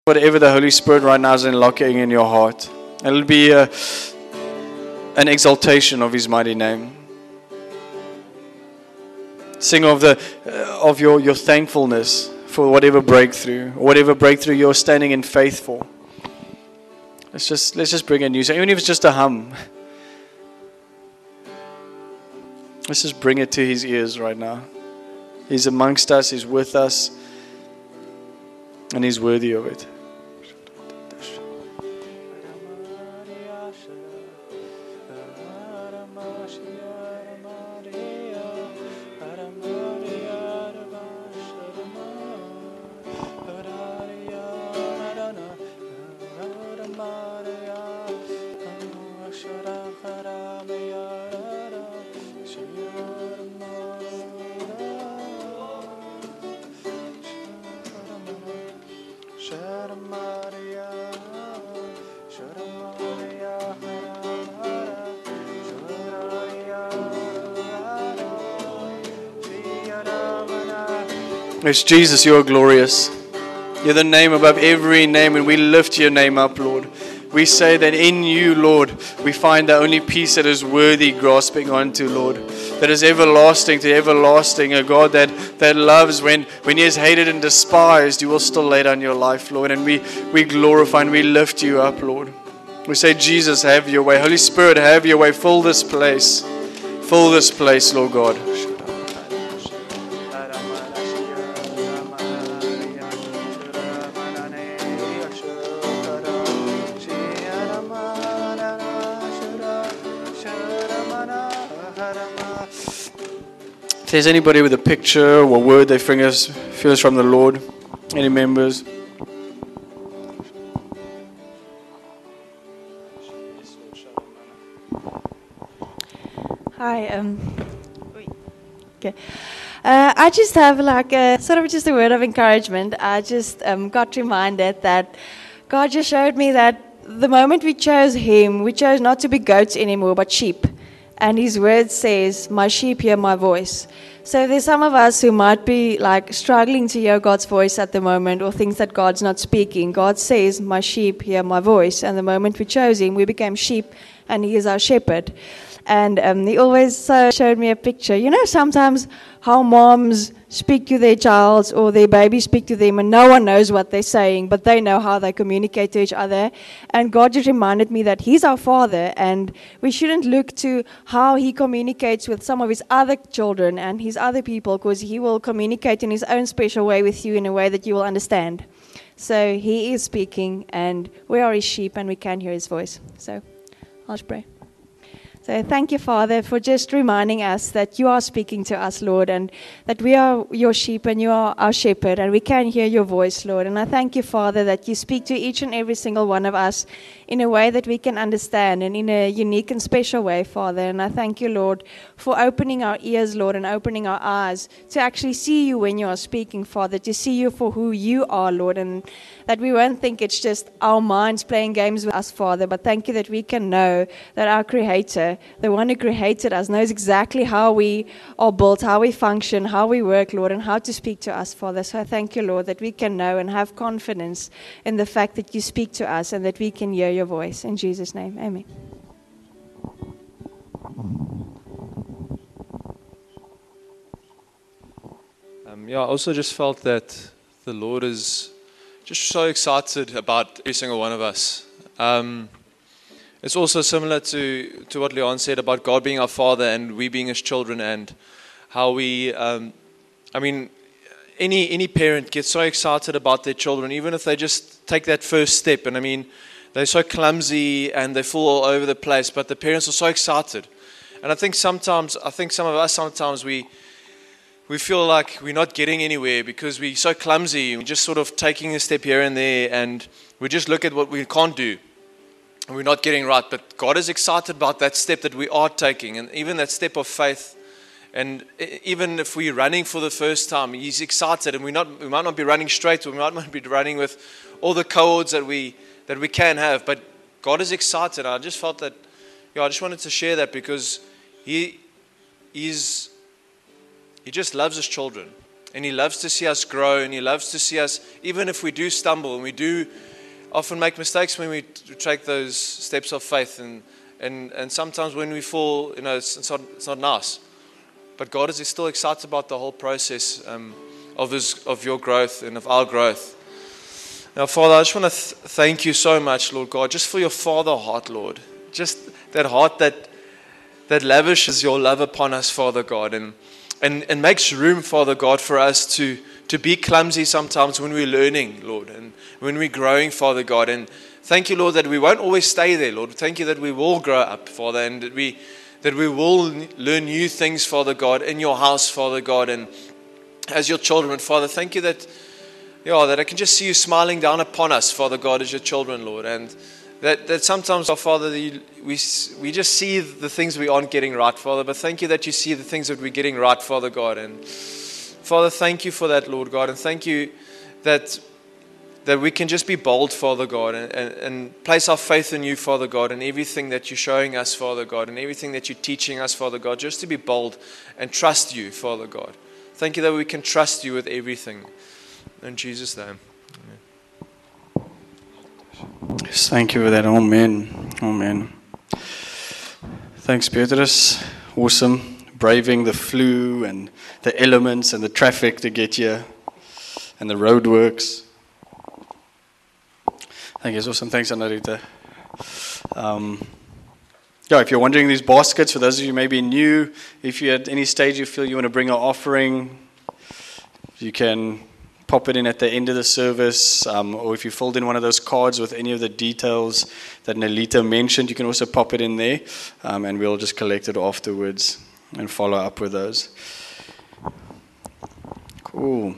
whatever the Holy Spirit right now is unlocking in your heart. And it'll be an exaltation of His mighty name. Sing of your thankfulness for whatever breakthrough you're standing in faith for. Let's just bring a new song, even if it's just a hum. Let's just bring it to His ears right now. He's amongst us, He's with us, and He's worthy of it. Yes, Jesus, you are glorious. You're the name above every name, and we lift your name up, Lord. We say that in you, Lord, we find the only peace that is worthy grasping onto, Lord. That is everlasting to everlasting, a God that loves when He is hated and despised, you will still lay down your life, Lord. And we glorify and we lift you up, Lord. We say, Jesus, have your way. Holy Spirit, have your way. Fill this place. Fill this place, Lord God. If there's anybody with a picture or word they feels from the Lord, any members? Hi. Okay. I just have like just a word of encouragement. I just got reminded that God just showed me that the moment we chose Him, we chose not to be goats anymore, but sheep. And His word says, "My sheep hear my voice." So there's some of us who might be like struggling to hear God's voice at the moment, or things that God's not speaking. God says, "My sheep hear my voice." And the moment we chose Him, we became sheep, and He is our shepherd. And He always showed me a picture. You know, sometimes how moms speak to their child or their baby speak to them, and no one knows what they're saying, but they know how they communicate to each other. And God just reminded me that He's our Father, and we shouldn't look to how He communicates with some of His other children and His other people, because He will communicate in His own special way with you in a way that you will understand. So He is speaking, and we are His sheep, and we can hear His voice. So I'll just pray. So thank you, Father, for just reminding us that you are speaking to us, Lord, and that we are your sheep and you are our shepherd, and we can hear your voice, Lord. And I thank you, Father, that you speak to each and every single one of us in a way that we can understand, and in a unique and special way, Father. And I thank you, Lord, for opening our ears, Lord, and opening our eyes to actually see you when you are speaking, Father, to see you for who you are, Lord, and that we won't think it's just our minds playing games with us, Father, but thank you that we can know that our Creator, the one who created us, knows exactly how we are built, how we function, how we work, Lord, and how to speak to us, Father. So I thank you, Lord, that we can know and have confidence in the fact that you speak to us and that we can hear your voice. In Jesus' name, amen. I also just felt that the Lord is just so excited about every single one of us. It's also similar to what Leon said about God being our Father and we being His children, and how we, any parent gets so excited about their children, even if they just take that first step. And they're so clumsy and they fall all over the place, but the parents are so excited. And I think some of us we feel like we're not getting anywhere because we're so clumsy. We're just sort of taking a step here and there, and we just look at what we can't do. And we're not getting right. But God is excited about that step that we are taking, and even that step of faith. And even if we're running for the first time, He's excited, and we might not be running straight, or we might not be running with all the codes that we can have. But God is excited. I just felt that, I just wanted to share that because He just loves His children. And He loves to see us grow, and He loves to see us, even if we do stumble, and we do often make mistakes when we take those steps of faith, and sometimes when we fall, it's not nice. But God is still excited about the whole process of your growth and of our growth. Now, Father, I just want to thank you so much, Lord God, just for your Father heart, Lord. Just that heart that lavishes your love upon us, Father God, and makes room, Father God, for us to be clumsy sometimes when we're learning, Lord, and when we're growing, Father God. And thank you, Lord, that we won't always stay there, Lord. Thank you that we will grow up, Father, and that we will learn new things, Father God, in your house, Father God, and as your children. Father, thank you that I can just see you smiling down upon us, Father God, as your children, Lord. And that sometimes, our Father, we just see the things we aren't getting right, Father. But thank you that you see the things that we're getting right, Father God. And Father, thank you for that, Lord God. And thank you that we can just be bold, Father God, and place our faith in you, Father God, and everything that you're showing us, Father God, and everything that you're teaching us, Father God, just to be bold and trust you, Father God. Thank you that we can trust you with everything. In Jesus' name. Amen. Yes, thank you for that. Amen. Amen. Thanks, Petrus. Awesome. Braving the flu and the elements and the traffic to get here and the roadworks. Thank you. It's awesome. Thanks, Anarita. If you're wondering, these baskets, for those of you maybe new, if you at any stage you feel you want to bring an offering, you can pop it in at the end of the service, or if you filled in one of those cards with any of the details that Nelita mentioned, you can also pop it in there, and we'll just collect it afterwards and follow up with those. Cool.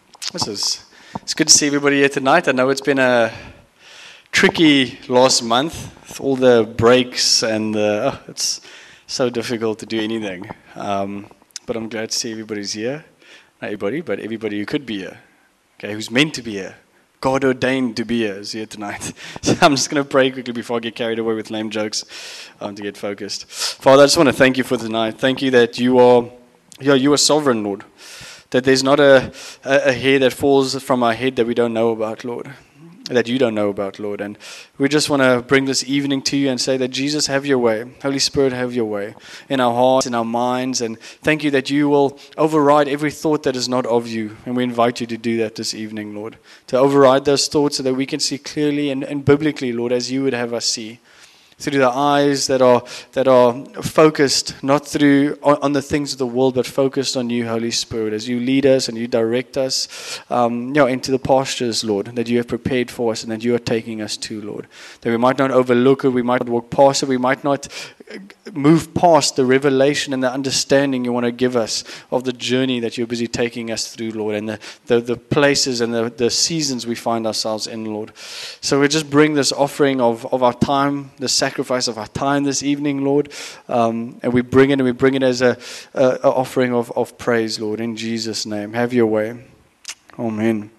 It's good to see everybody here tonight. I know it's been a tricky last month with all the breaks and it's so difficult to do anything. But I'm glad to see everybody's here. Not everybody, but everybody who could be here. Okay, who's meant to be here. God ordained to be here is here tonight. So I'm just going to pray quickly before I get carried away with lame jokes to get focused. Father, I just want to thank you for tonight. Thank you that you are sovereign, Lord. That there's not a hair that falls from our head that we don't know about, Lord. That you don't know about, Lord. And we just want to bring this evening to you and say that Jesus, have your way. Holy Spirit, have your way in our hearts, in our minds. And thank you that you will override every thought that is not of you. And we invite you to do that this evening, Lord. To override those thoughts so that we can see clearly and biblically, Lord, as you would have us see. Through the eyes that are focused not through on the things of the world, but focused on you, Holy Spirit, as you lead us and you direct us, into the pastures, Lord, that you have prepared for us and that you are taking us to, Lord. That we might not overlook it, we might not walk past it, we might not move past the revelation and the understanding you want to give us of the journey that you're busy taking us through, Lord, and the places and the seasons we find ourselves in, Lord. So we just bring this offering of our time, the sacrifice of our time this evening, Lord, and we bring it as a offering of praise, Lord, in Jesus' name. Have your way. Amen.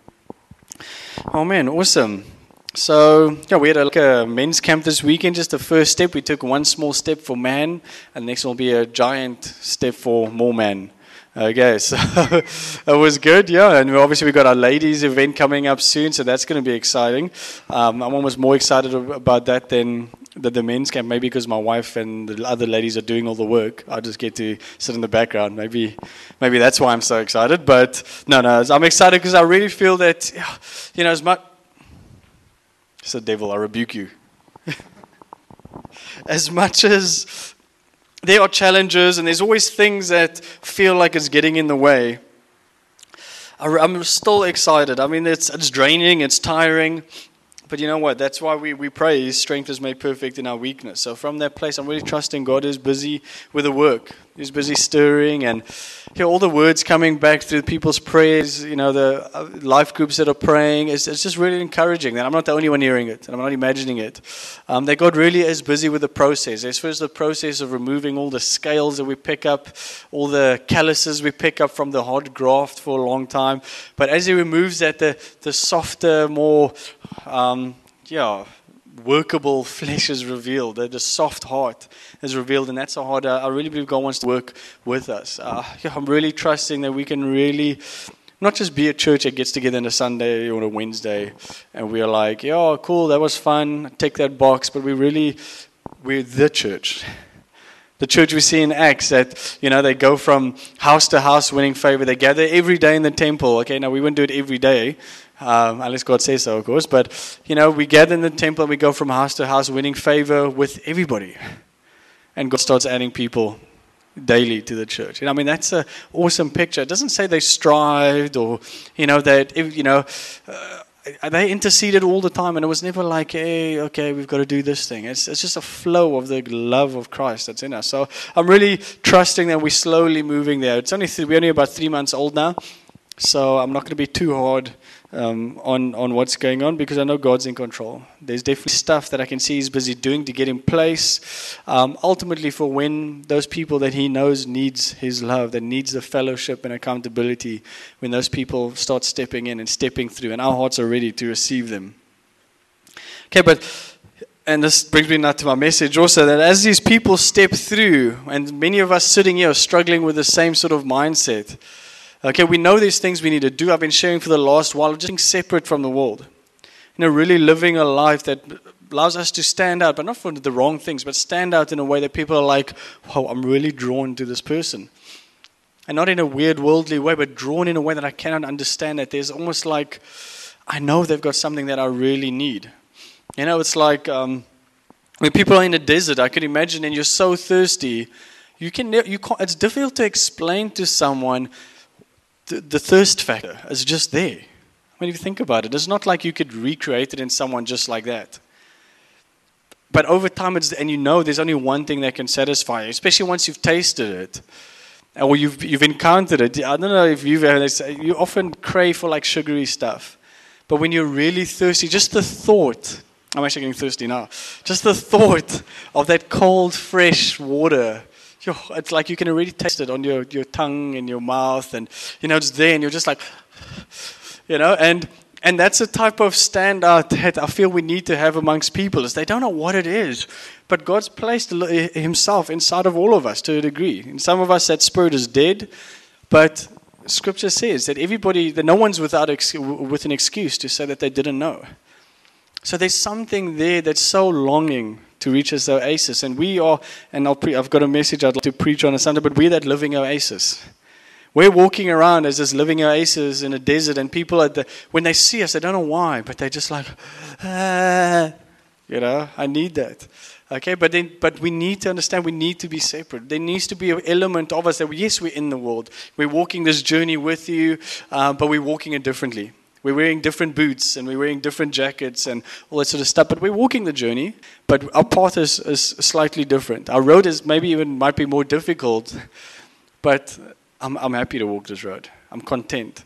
Amen. Awesome. So, we had a men's camp this weekend, just the first step. We took one small step for man, and next will be a giant step for more man. Okay, so it was good, and obviously we got our ladies event coming up soon, so that's going to be exciting. I'm almost more excited about that than the men's camp, maybe because my wife and the other ladies are doing all the work. I just get to sit in the background. Maybe that's why I'm so excited, but no, I'm excited because I really feel that, as much... It's the devil, I rebuke you. As much as there are challenges and there's always things that feel like it's getting in the way, I'm still excited. I mean, it's draining, it's tiring. But you know what? That's why we pray. His strength is made perfect in our weakness. So from that place, I'm really trusting God is busy with the work. He's busy stirring, and all the words coming back through people's prayers, the life groups that are praying. It's just really encouraging that I'm not the only one hearing it, and I'm not imagining it. That God really is busy with the process. There's first the process of removing all the scales that we pick up, all the calluses we pick up from the hard graft for a long time. But as He removes that, the softer, more workable flesh is revealed. The soft heart is revealed, and that's how hard I really believe God wants to work with us. I'm really trusting that we can really Not just be a church that gets together on a Sunday or a Wednesday and we're like, yeah, cool, that was fun, tick that box, but we're the church. The church we see in Acts that, they go from house to house winning favor. They gather every day in the temple. Okay, now we wouldn't do it every day, unless God says so, of course. But, we gather in the temple and we go from house to house winning favor with everybody. And God starts adding people daily to the church. That's an awesome picture. It doesn't say they strived or, they interceded all the time, and it was never like, hey, okay, we've got to do this thing. It's just a flow of the love of Christ that's in us. So I'm really trusting that we're slowly moving there. We're only about 3 months old now, so I'm not going to be too hard on what's going on, because I know God's in control. There's definitely stuff that I can see He's busy doing to get in place, ultimately for when those people that He knows needs His love, that needs the fellowship and accountability, when those people start stepping in and stepping through, and our hearts are ready to receive them. Okay, and this brings me now to my message also, that as these people step through, and many of us sitting here are struggling with the same sort of mindset. Okay, we know there's things we need to do. I've been sharing for the last while, just being separate from the world. Really living a life that allows us to stand out, but not for the wrong things, but stand out in a way that people are like, wow, I'm really drawn to this person. And not in a weird worldly way, but drawn in a way that I cannot understand, that there's almost like, I know they've got something that I really need. It's like when people are in a desert, I can imagine, and you're so thirsty, you can't, it's difficult to explain to someone the thirst factor is just there. When you think about it, it's not like you could recreate it in someone just like that. But over time, there's only one thing that can satisfy you, especially once you've tasted it, or you've encountered it. I don't know if you often crave for like sugary stuff, but when you're really thirsty, just the thought. I'm actually getting thirsty now. Just the thought of that cold, fresh water. It's like you can already taste it on your tongue and your mouth, and it's there, and you're just like, and that's a type of standout that I feel we need to have amongst people, is they don't know what it is, but God's placed Himself inside of all of us to a degree. In some of us, that spirit is dead, but Scripture says that no one's with an excuse to say that they didn't know. So there's something there that's so longing to reach this oasis. And we are, and I've got a message I'd like to preach on Sunday, but we're that living oasis. We're walking around as this living oasis in a desert, and people, when they see us, they don't know why, but they're just like, I need that. Okay, but we need to understand we need to be separate. There needs to be an element of us that, yes, we're in the world. We're walking this journey with you, but we're walking it differently. We're wearing different boots and we're wearing different jackets and all that sort of stuff. But we're walking the journey, but our path is slightly different. Our road might be more difficult, but I'm happy to walk this road. I'm content.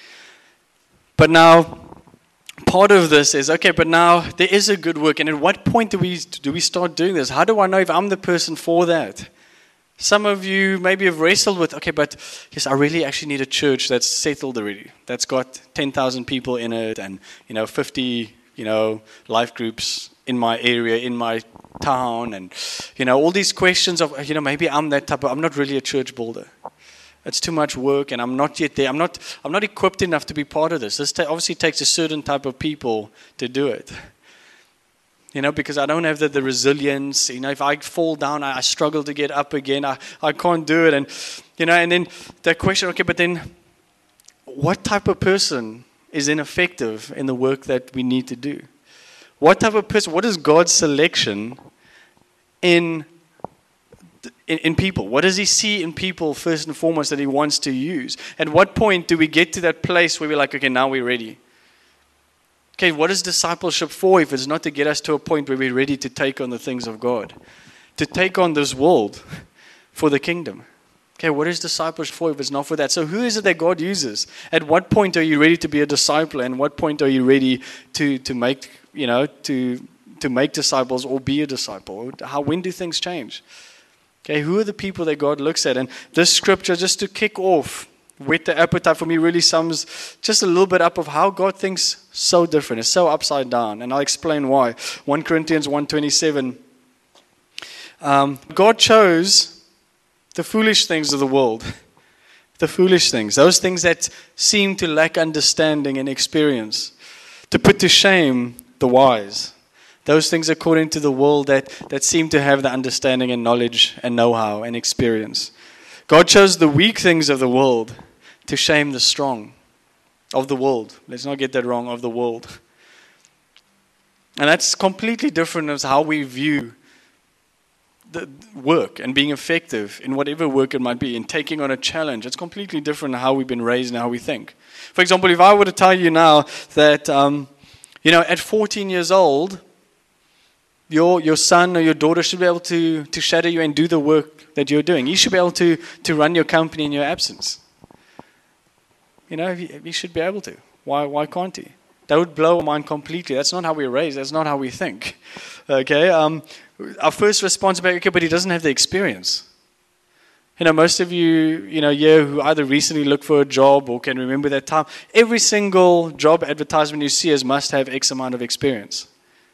But now, part of this is, okay, but now there is a good work. And at what point do we start doing this? How do I know if I'm the person for that? Some of you maybe have wrestled with, okay, but yes, I really actually need a church that's settled already, that's got 10,000 people in it, and 50 life groups in my area, in my town, and all these questions of maybe I'm that type of, I'm not really a church builder. It's too much work, and I'm not yet there. I'm not equipped enough to be part of this. This obviously takes a certain type of people to do it. Because I don't have the resilience. If I fall down, I struggle to get up again. I can't do it. And, and then the question, okay, but then what type of person is ineffective in the work that we need to do? What type of person, what is God's selection in people? What does He see in people first and foremost that He wants to use? At what point do we get to that place where we're like, okay, now we're ready? Okay, what is discipleship for if it's not to get us to a point where we're ready to take on the things of God? To take on this world for the kingdom. Okay, what is discipleship for if it's not for that? So who is it that God uses? At what point are you ready to be a disciple? And what point are you ready to make, to make disciples or be a disciple? When do things change? Okay, who are the people that God looks at? And this scripture, just to kick off, whet the appetite for me, really sums just a little bit up of how God thinks so different. It's so upside down, and I'll explain why. 1 Corinthians 1:27. God chose the foolish things of the world The foolish things, those things that seem to lack understanding and experience, to put to shame the wise. Those things according to the world that seem to have the understanding and knowledge and know-how and experience. God chose the weak things of the world to shame the strong of the world. Let's not get that wrong, of the world. And that's completely different as how we view the work and being effective in whatever work it might be, in taking on a challenge. It's completely different how we've been raised and how we think. For example, if I were to tell you now that, at 14 years old, your son or your daughter should be able to shadow you and do the work that you're doing. You should be able to run your company in your absence. He should be able to. Why can't he? That would blow our mind completely. That's not how we're raised. That's not how we think. Okay? Our first response would be, okay, but he doesn't have the experience. Most of you, here who either recently looked for a job or can remember that time, every single job advertisement you see is must have X amount of experience.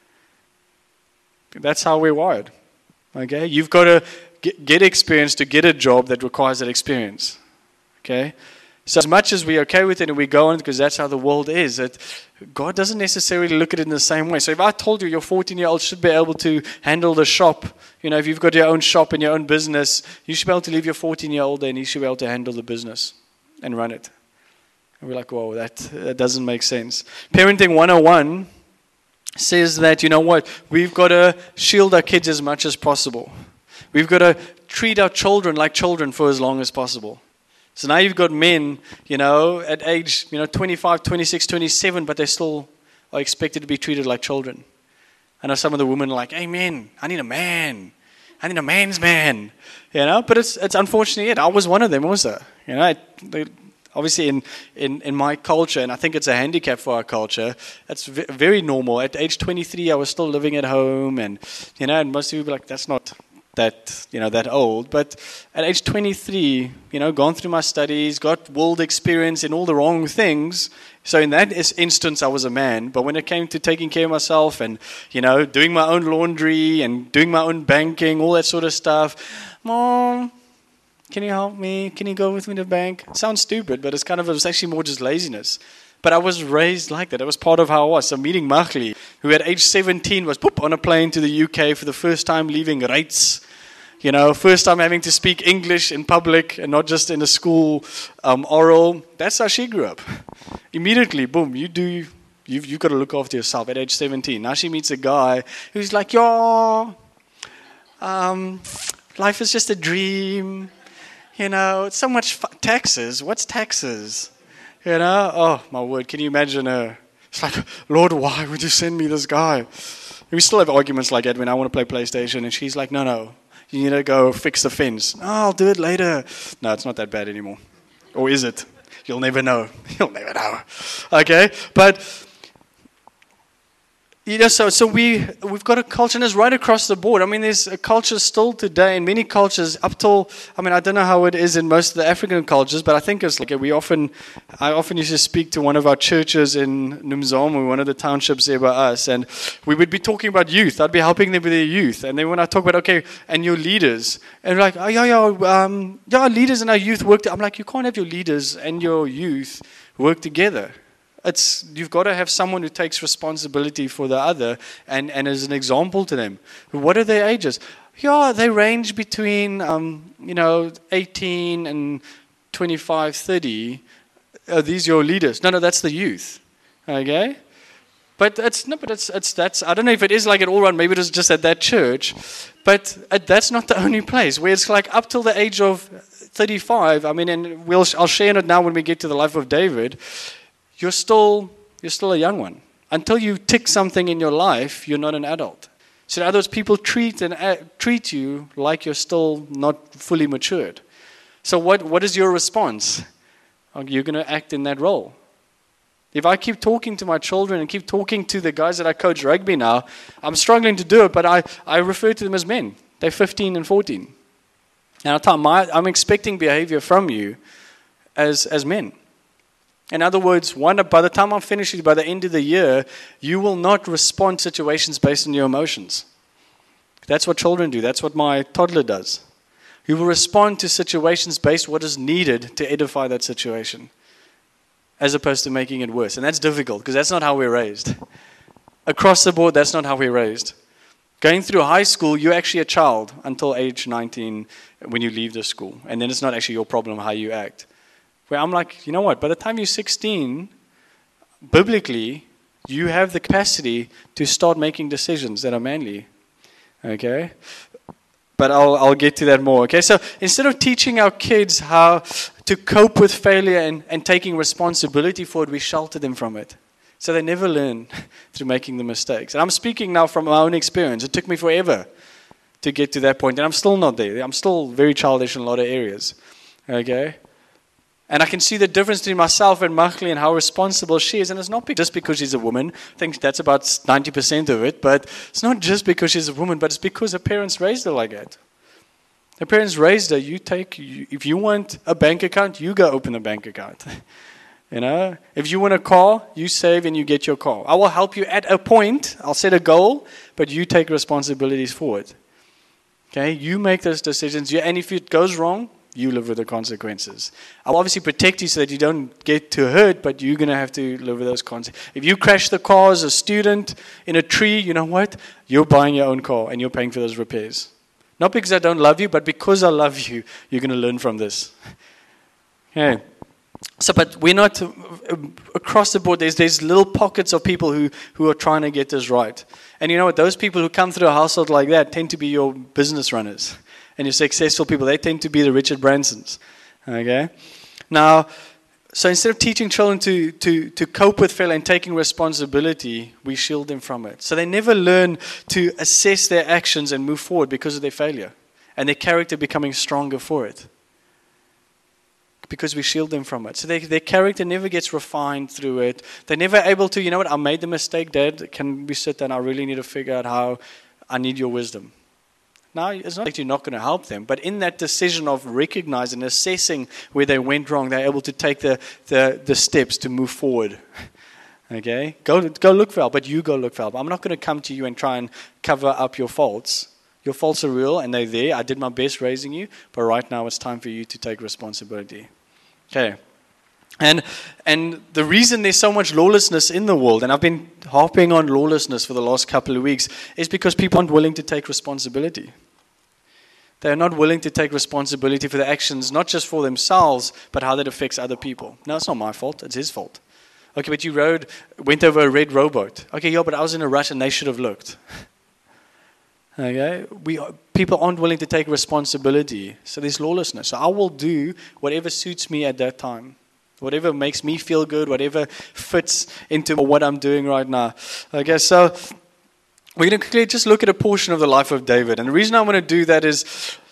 That's how we're wired. Okay? You've got to get experience to get a job that requires that experience. Okay? So as much as we're okay with it and we go on because that's how the world is, that God doesn't necessarily look at it in the same way. So if I told you your 14-year-old should be able to handle the shop, if you've got your own shop and your own business, you should be able to leave your 14-year-old there and he should be able to handle the business and run it. And we're like, whoa, that doesn't make sense. Parenting 101 says that, we've got to shield our kids as much as possible. We've got to treat our children like children for as long as possible. So now you've got men, at age, 25, 26, 27, but they still are expected to be treated like children. I know some of the women are like, hey, man, I need a man. I need a man's man. But it's unfortunately it. I was one of them also. Obviously in my culture, and I think it's a handicap for our culture, it's very normal. At age 23, I was still living at home, and most of you be like, that's not that old. But at age 23, gone through my studies, got world experience in all the wrong things. So in that instance, I was a man. But when it came to taking care of myself and, doing my own laundry and doing my own banking, all that sort of stuff, Mom, can you help me? Can you go with me to the bank? It sounds stupid, but it was actually more just laziness. But I was raised like that. It was part of how I was. So meeting Machli, who at age 17 was on a plane to the UK for the first time leaving Reitz. First time having to speak English in public and not just in a school oral. That's how she grew up. Immediately, boom, you've got to look after yourself at age 17. Now she meets a guy who's like, life is just a dream. It's so much taxes. What's taxes? Oh, my word, can you imagine her? It's like, Lord, why would you send me this guy? We still have arguments like that when I want to play PlayStation, and she's like, no, you need to go fix the fence. Oh, I'll do it later. No, it's not that bad anymore. Or is it? You'll never know. You'll never know. Okay? But, so we've got a culture, and it's right across the board. There's a culture still today in many cultures up till, I don't know how it is in most of the African cultures, but I think it's like I often used to speak to one of our churches in Numzomo, one of the townships there by us, and we would be talking about youth. I'd be helping them with their youth. And then when I talk about, okay, and your leaders, and like, our leaders and our youth work I'm like, you can't have your leaders and your youth work together. You've got to have someone who takes responsibility for the other and is an example to them. What are their ages? Yeah, they range between 18 and 25, 30. Are these your leaders? No, that's the youth. Okay? But that's I don't know if it is like it all around, maybe it is just at that church, but that's not the only place where it's like up till the age of 35. And I'll share it now when we get to the life of David. You're still a young one. Until you tick something in your life, you're not an adult. So in other words, people treat you like you're still not fully matured. So what is your response? You're going to act in that role. If I keep talking to my children and keep talking to the guys that I coach rugby now, I'm struggling to do it, but I refer to them as men. They're 15 and 14. And I'm expecting behavior from you as men. In other words, by the time I'm finished, by the end of the year, you will not respond to situations based on your emotions. That's what children do. That's what my toddler does. You will respond to situations based on what is needed to edify that situation, as opposed to making it worse. And that's difficult because that's not how we're raised. Across the board, that's not how we're raised. Going through high school, you're actually a child until age 19 when you leave the school. And then it's not actually your problem how you act. Where I'm like, you know what? By the time you're 16, biblically, you have the capacity to start making decisions that are manly. Okay? But I'll get to that more. Okay, so instead of teaching our kids how to cope with failure and taking responsibility for it, we shelter them from it. So they never learn through making the mistakes. And I'm speaking now from my own experience. It took me forever to get to that point, and I'm still not there. I'm still very childish in a lot of areas. Okay? And I can see the difference between myself and Machli and how responsible she is. And it's not just because she's a woman. I think that's about 90% of it. But it's not just because she's a woman, but it's because her parents raised her like that. Her parents raised her. If you want a bank account, you go open a bank account. You know, if you want a car, you save and you get your car. I will help you at a point. I'll set a goal, but you take responsibilities for it. Okay, you make those decisions. And if it goes wrong, you live with the consequences. I'll obviously protect you so that you don't get too hurt, but you're going to have to live with those consequences. If you crash the car as a student in a tree, you know what? You're buying your own car and you're paying for those repairs. Not because I don't love you, but because I love you, you're going to learn from this. Okay. So, but we're not, across the board, there's little pockets of people who are trying to get this right. And you know what? Those people who come through a household like that tend to be your business runners. And your successful people, they tend to be the Richard Bransons. Okay? Now, so instead of teaching children to cope with failure and taking responsibility, we shield them from it. So they never learn to assess their actions and move forward because of their failure. And their character becoming stronger for it. Because we shield them from it. So their character never gets refined through it. They're never able to, you know what, I made the mistake, Dad. Can we sit down? I really need to figure out how I need your wisdom. Now, it's not that you're not going to help them, but in that decision of recognizing and assessing where they went wrong, they're able to take the steps to move forward. Okay? Go look for help, but you go look for help. I'm not going to come to you and try and cover up your faults. Your faults are real, and they're there. I did my best raising you, but right now it's time for you to take responsibility. Okay. And the reason there's so much lawlessness in the world, and I've been harping on lawlessness for the last couple of weeks, is because people aren't willing to take responsibility. They're not willing to take responsibility for their actions, not just for themselves, but how that affects other people. No, it's not my fault. It's his fault. Okay, but you went over a red rowboat. Okay, yeah, but I was in a rush and they should have looked. Okay, people aren't willing to take responsibility, so there's lawlessness. So I will do whatever suits me at that time. Whatever makes me feel good, whatever fits into what I'm doing right now. Okay, so we're going to quickly just look at a portion of the life of David. And the reason I want to do that is,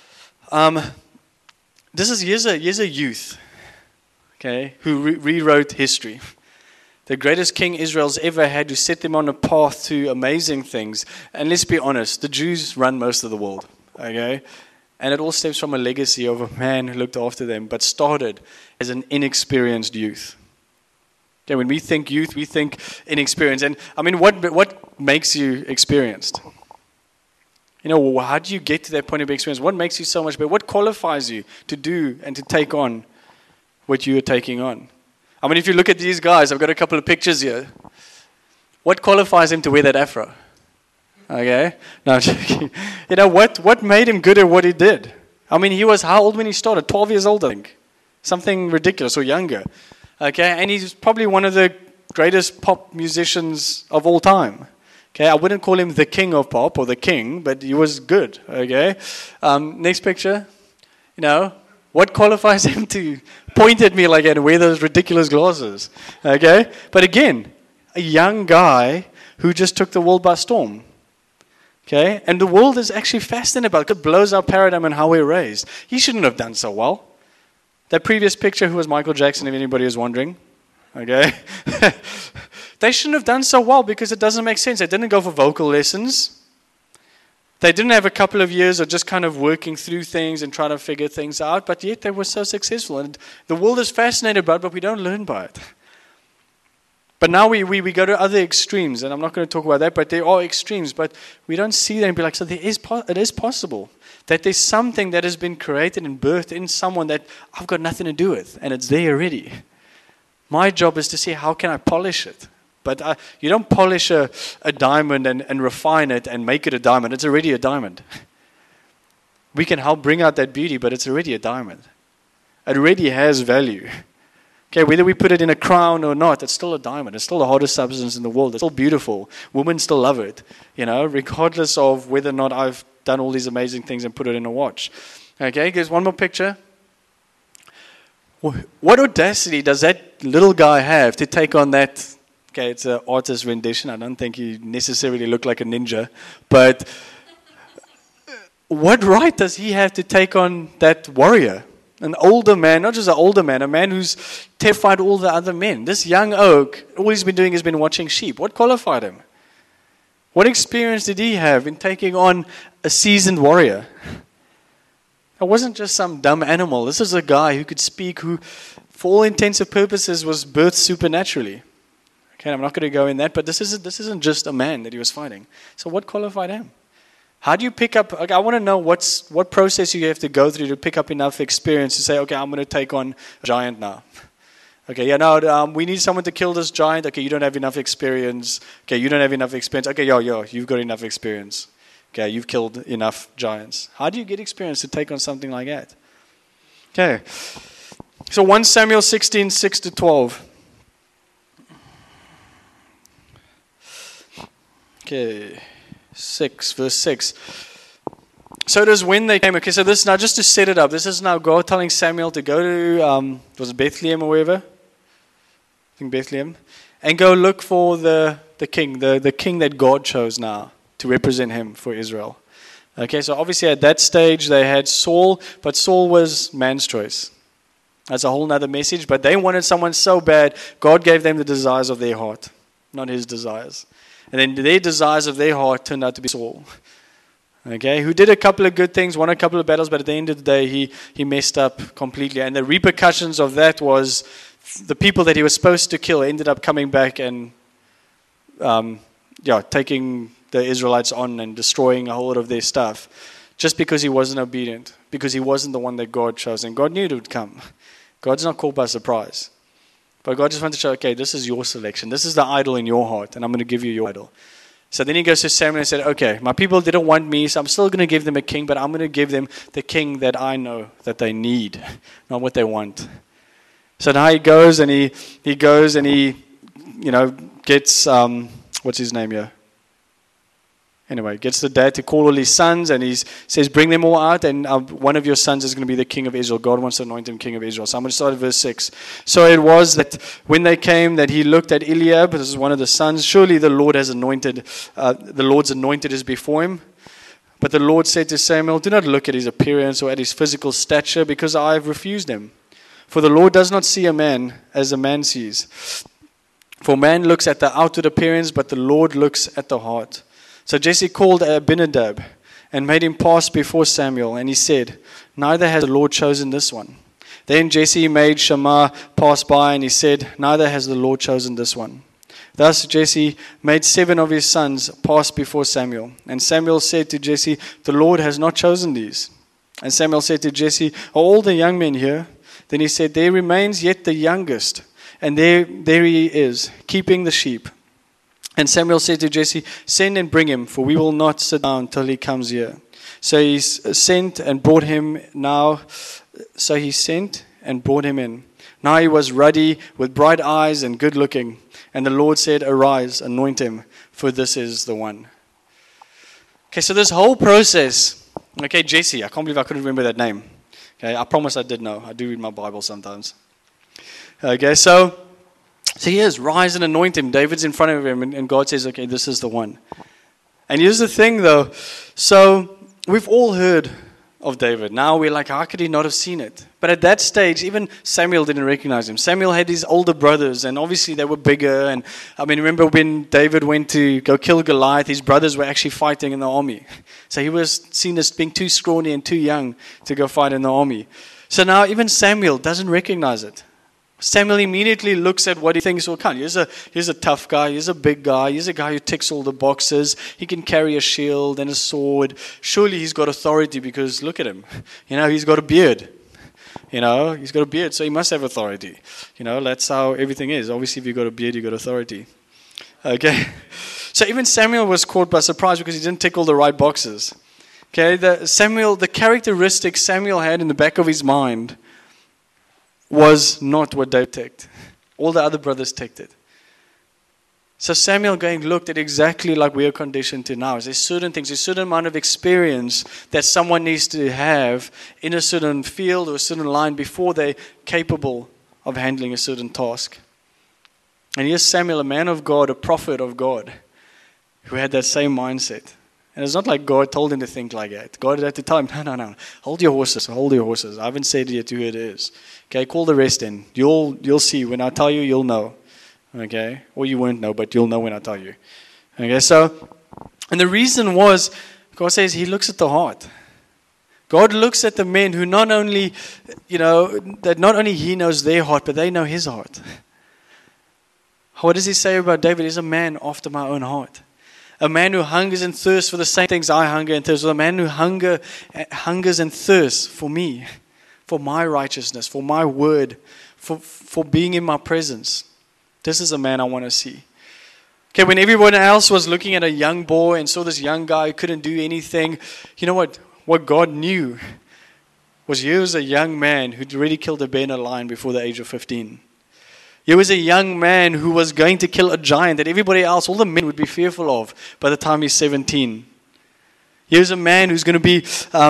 here's a youth, okay, who rewrote history. The greatest king Israel's ever had, to set them on a path to amazing things. And let's be honest, the Jews run most of the world, okay? And it all stems from a legacy of a man who looked after them, but started as an inexperienced youth. Okay, when we think youth, we think inexperienced. And I mean, what makes you experienced? You know, how do you get to that point of experience? What makes you so much better? What qualifies you to do and to take on what you are taking on? I mean, if you look at these guys, I've got a couple of pictures here. What qualifies him to wear that afro? Okay? No, I'm joking. You know, what made him good at what he did? I mean, he was how old when he started? 12 years old, I think. Something ridiculous, or younger. Okay? And he's probably one of the greatest pop musicians of all time. Okay? I wouldn't call him the king of pop, or the king, but he was good. Okay? Next picture. You know, what qualifies him to point at me like that and wear those ridiculous glasses? Okay? But again, a young guy who just took the world by storm. Okay? And the world is actually fascinated about it. It blows our paradigm and how we're raised. He shouldn't have done so well. That previous picture, who was Michael Jackson, if anybody is wondering. Okay? They shouldn't have done so well because it doesn't make sense. They didn't go for vocal lessons. They didn't have a couple of years of just kind of working through things and trying to figure things out, but yet they were so successful. And the world is fascinated by it, but we don't learn by it. But now we go to other extremes, and I'm not going to talk about that, but there are extremes, but we don't see that and be like, so it is possible that there's something that has been created and birthed in someone that I've got nothing to do with, and it's there already. My job is to see how can I polish it. But you don't polish a diamond and refine it and make it a diamond. It's already a diamond. We can help bring out that beauty, but it's already a diamond. It already has value. Okay, whether we put it in a crown or not, it's still a diamond. It's still the hardest substance in the world. It's still beautiful. Women still love it, regardless of whether or not I've done all these amazing things and put it in a watch. Okay, here's one more picture. What audacity does that little guy have to take on that? Okay, it's an artist's rendition. I don't think he necessarily looked like a ninja. But what right does he have to take on that warrior? An older man, not just an older man, a man who's terrified all the other men. This young oak, all he's been doing has been watching sheep. What qualified him? What experience did he have in taking on a seasoned warrior? It wasn't just some dumb animal. This is a guy who could speak, who, for all intents and purposes, was birthed supernaturally. Okay, I'm not going to go in that, but this isn't just a man that he was fighting. So what qualified him? How do you pick up? Okay, I want to know what process you have to go through to pick up enough experience to say, okay, I'm going to take on a giant now. Okay, we need someone to kill this giant. Okay, you don't have enough experience. Okay, you don't have enough experience. Okay, you've got enough experience. Okay, you've killed enough giants. How do you get experience to take on something like that? Okay, so 1 Samuel 16, 6-12. Okay. 6, verse 6. So it is when they came. Okay, so this now, just to set it up, this is now God telling Samuel to go to, was it Bethlehem or wherever? I think Bethlehem. And go look for the king, the king that God chose now to represent him for Israel. Okay, so obviously at that stage they had Saul, but Saul was man's choice. That's a whole other message, but they wanted someone so bad, God gave them the desires of their heart, not his desires. And then their desires of their heart turned out to be Saul. Okay, who did a couple of good things, won a couple of battles, but at the end of the day, he messed up completely. And the repercussions of that was the people that he was supposed to kill ended up coming back and taking the Israelites on and destroying a whole lot of their stuff. Just because he wasn't obedient, because he wasn't the one that God chose. And God knew it would come. God's not caught by surprise. But God just wanted to show, okay, this is your selection. This is the idol in your heart, and I'm going to give you your idol. So then he goes to Samuel and said, okay, my people didn't want me, so I'm still going to give them a king, but I'm going to give them the king that I know that they need, not what they want. So now he goes and he gets, what's his name here? Anyway, gets the dad to call all his sons, and he says, bring them all out, and one of your sons is going to be the king of Israel. God wants to anoint him king of Israel. So I'm going to start at verse 6. So it was that when they came, that he looked at Eliab, this is one of the sons. Surely the Lord has anointed, the Lord's anointed is before him. But the Lord said to Samuel, do not look at his appearance or at his physical stature, because I have refused him. For the Lord does not see a man as a man sees. For man looks at the outward appearance, but the Lord looks at the heart. So Jesse called Abinadab and made him pass before Samuel, and he said, neither has the Lord chosen this one. Then Jesse made Shammah pass by, and he said, neither has the Lord chosen this one. Thus Jesse made 7 of his sons pass before Samuel. And Samuel said to Jesse, the Lord has not chosen these. And Samuel said to Jesse, are all the young men here? Then he said, there remains yet the youngest, and there he is, keeping the sheep. And Samuel said to Jesse, send and bring him, for we will not sit down till he comes here. So he sent and brought him in. Now he was ruddy, with bright eyes and good looking. And the Lord said, arise, anoint him, for this is the one. Okay, so this whole process, okay, Jesse, I can't believe I couldn't remember that name. Okay, I promise I did know. I do read my Bible sometimes. Okay, so he is, rise and anoint him. David's in front of him, and God says, okay, this is the one. And here's the thing, though. So we've all heard of David. Now we're like, how could he not have seen it? But at that stage, even Samuel didn't recognize him. Samuel had his older brothers, and obviously they were bigger. And I mean, remember when David went to go kill Goliath, his brothers were actually fighting in the army. So he was seen as being too scrawny and too young to go fight in the army. So now even Samuel doesn't recognize it. Samuel immediately looks at what he thinks will come. Here's a tough guy. Here's a big guy. Here's a guy who ticks all the boxes. He can carry a shield and a sword. Surely he's got authority because look at him. He's got a beard. He's got a beard, so he must have authority. That's how everything is. Obviously, if you've got a beard, you've got authority. Okay? So even Samuel was caught by surprise because he didn't tick all the right boxes. Okay? The characteristics Samuel had in the back of his mind was not what David ticked. All the other brothers ticked it. So Samuel looked at exactly like we are conditioned to now. There's certain things, a certain amount of experience that someone needs to have in a certain field or a certain line before they're capable of handling a certain task. And here's Samuel, a man of God, a prophet of God, who had that same mindset. And it's not like God told him to think like that. God had to tell him, no. Hold your horses. I haven't said yet who it is. Okay, call the rest in. You'll see. When I tell you, you'll know. Okay? Or you won't know, but you'll know when I tell you. Okay, so, and the reason was, God says he looks at the heart. God looks at the men who not only, that not only he knows their heart, but they know his heart. What does he say about David? He's a man after my own heart. A man who hungers and thirsts for the same things I hunger and thirst for. A man who hungers and thirsts for me, for my righteousness, for my word, for being in my presence. This is a man I want to see. Okay, when everyone else was looking at a young boy and saw this young guy who couldn't do anything, you know what? What God knew was he was a young man who'd already killed a bear and a lion before the age of 15. He was a young man who was going to kill a giant that everybody else, all the men, would be fearful of by the time he's 17. He was a man who's going to be,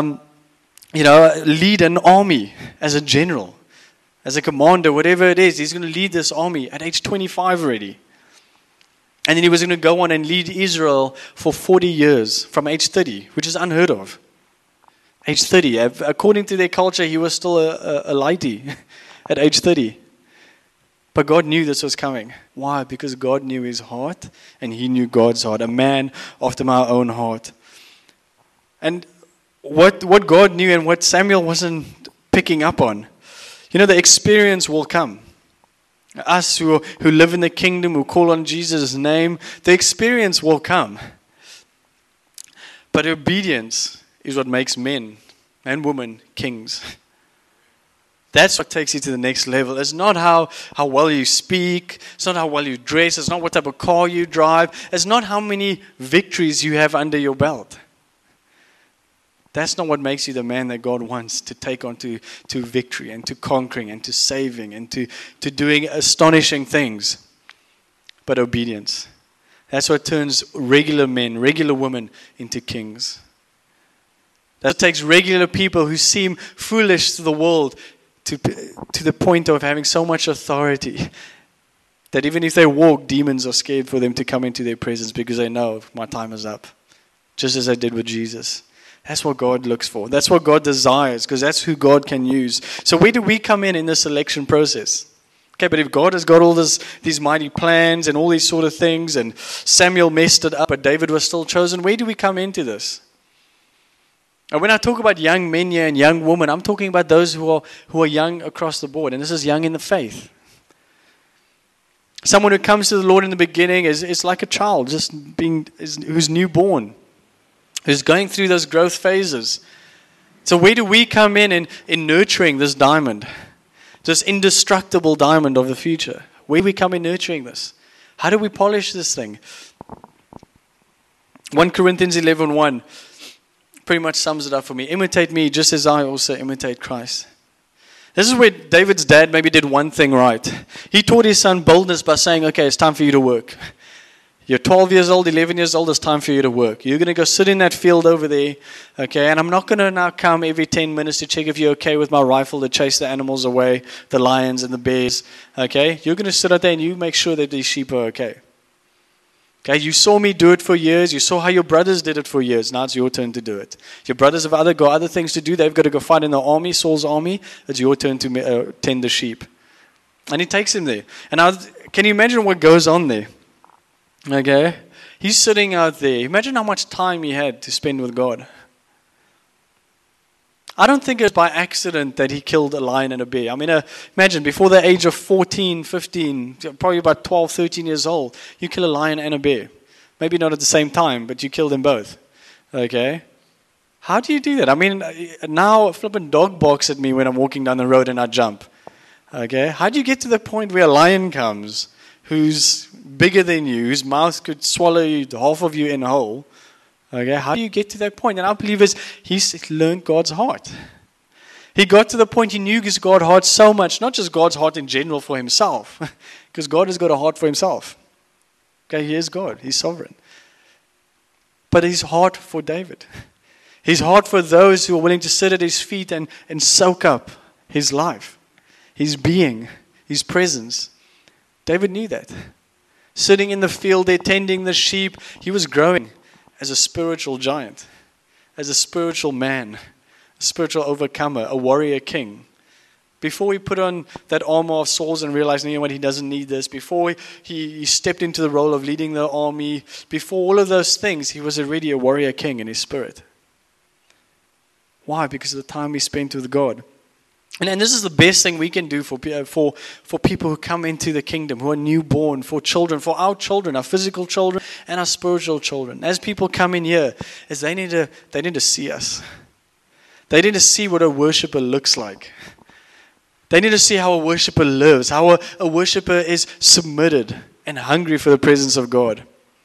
lead an army as a general, as a commander, whatever it is. He's going to lead this army at age 25 already. And then he was going to go on and lead Israel for 40 years from age 30, which is unheard of. Age 30. According to their culture, he was still a lighty at age 30. But God knew this was coming. Why? Because God knew his heart and he knew God's heart. A man after my own heart. And what God knew and what Samuel wasn't picking up on, the experience will come. Us who live in the kingdom, who call on Jesus' name, the experience will come. But obedience is what makes men and women kings. That's what takes you to the next level. It's not how well you speak. It's not how well you dress. It's not what type of car you drive. It's not how many victories you have under your belt. That's not what makes you the man that God wants to take on to victory and to conquering and to saving and to doing astonishing things. But obedience. That's what turns regular men, regular women into kings. That takes regular people who seem foolish to the world to the point of having so much authority that even if they walk, demons are scared for them to come into their presence because they know my time is up. Just as I did with Jesus. That's what God looks for. That's what God desires because that's who God can use. So where do we come in this selection process? Okay, but if God has got all these mighty plans and all these sort of things and Samuel messed it up but David was still chosen, where do we come into this? And when I talk about young men here and young women, I'm talking about those who are young across the board. And this is young in the faith. Someone who comes to the Lord in the beginning is like a child, who's newborn, who's going through those growth phases. So where do we come in nurturing this diamond, this indestructible diamond of the future? Where do we come in nurturing this? How do we polish this thing? 1 Corinthians 11:1. Pretty much sums it up for me. Imitate me just as I also imitate Christ. This is where David's dad maybe did one thing right. He taught his son boldness by saying, okay, it's time for you to work. You're 12 years old, 11 years old, it's time for you to work. You're going to go sit in that field over there, okay, and I'm not going to now come every 10 minutes to check if you're okay with my rifle to chase the animals away, the lions and the bears, okay? You're going to sit out there and you make sure that these sheep are okay. Okay, you saw me do it for years. You saw how your brothers did it for years. Now it's your turn to do it. Your brothers have got other things to do. They've got to go fight in the army, Saul's army. It's your turn to tend the sheep. And he takes him there. And now, can you imagine what goes on there? Okay, he's sitting out there. Imagine how much time he had to spend with God. I don't think it was by accident that he killed a lion and a bear. I mean, imagine before the age of 14, 15, probably about 12, 13 years old, you kill a lion and a bear. Maybe not at the same time, but you kill them both. Okay? How do you do that? I mean, now a flipping dog barks at me when I'm walking down the road and I jump. Okay? How do you get to the point where a lion comes who's bigger than you, whose mouth could swallow you, half of you in whole? Okay? How do you get to that point? And I believe he's learned God's heart. He got to the point he knew God's heart so much, not just God's heart in general for himself, because God has got a heart for himself. Okay, he is God. He's sovereign. But his heart for David. His heart for those who are willing to sit at his feet and soak up his life, his being, his presence. David knew that. Sitting in the field there, tending the sheep, he was growing as a spiritual giant, as a spiritual man, a spiritual overcomer, a warrior king. Before he put on that armor of Saul's and realized, you know what, he doesn't need this. Before he stepped into the role of leading the army, before all of those things, he was already a warrior king in his spirit. Why? Because of the time he spent with God. And this is the best thing we can do for people who come into the kingdom, who are newborn, for children, for our children, our physical children and our spiritual children. As people come in here, is they need to see us. They need to see what a worshiper looks like. They need to see how a worshiper lives, how a worshiper is submitted and hungry for the presence of God.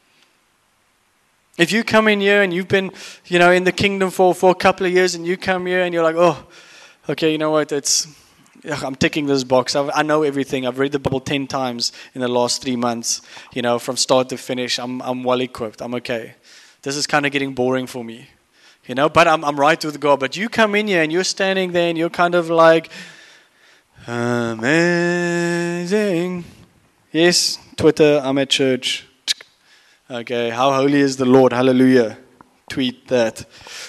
If you come in here and you've been, in the kingdom for a couple of years, and you come here and you're like, oh, okay, you know what, I'm ticking this box. I know everything. I've read the Bible 10 times in the last 3 months, from start to finish. I'm well equipped. I'm okay. This is kind of getting boring for me, but I'm right with God. But you come in here and you're standing there and you're kind of like, amazing. Yes, Twitter, I'm at church. Okay, how holy is the Lord? Hallelujah. Tweet that.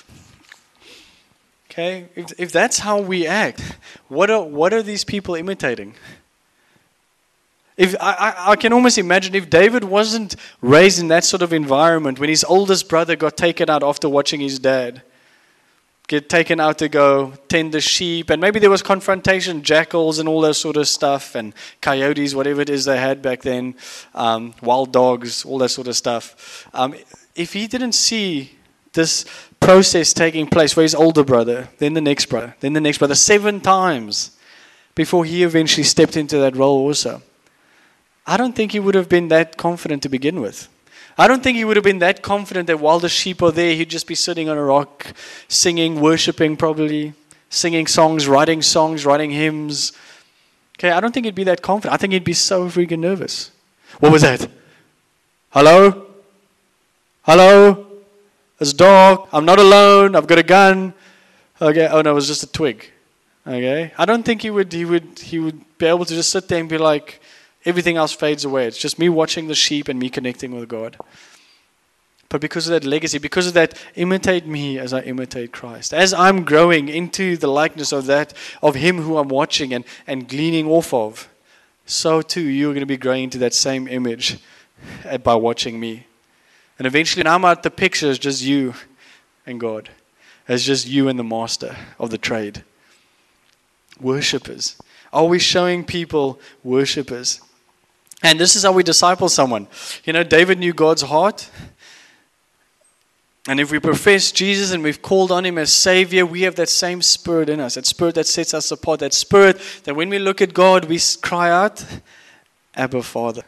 Okay, if that's how we act, what are these people imitating? If I can almost imagine if David wasn't raised in that sort of environment, when his oldest brother got taken out after watching his dad get taken out to go tend the sheep, and maybe there was confrontation, jackals and all that sort of stuff, and coyotes, whatever it is they had back then, wild dogs, all that sort of stuff. If he didn't see this process taking place for his older brother, then the next brother, 7 times before he eventually stepped into that role also, I don't think he would have been that confident to begin with. I don't think he would have been that confident that while the sheep are there, he'd just be sitting on a rock, singing, worshiping probably, singing songs, writing hymns. Okay, I don't think he'd be that confident. I think he'd be so freaking nervous. What was that? Hello? It's dark. I'm not alone. I've got a gun. Okay. Oh no, it was just a twig. Okay. I don't think he would be able to just sit there and be like, everything else fades away. It's just me watching the sheep and me connecting with God. But because of that legacy, because of that, imitate me as I imitate Christ. As I'm growing into the likeness of him who I'm watching and gleaning off of, so too you're going to be growing into that same image by watching me. And eventually, when I'm out, the picture is just you and God. It's just you and the master of the trade. Worshippers. Are we showing people worshippers? And this is how we disciple someone. David knew God's heart. And if we profess Jesus and we've called on him as Savior, we have that same spirit in us. That spirit that sets us apart. That spirit that when we look at God, we cry out, Abba, Father.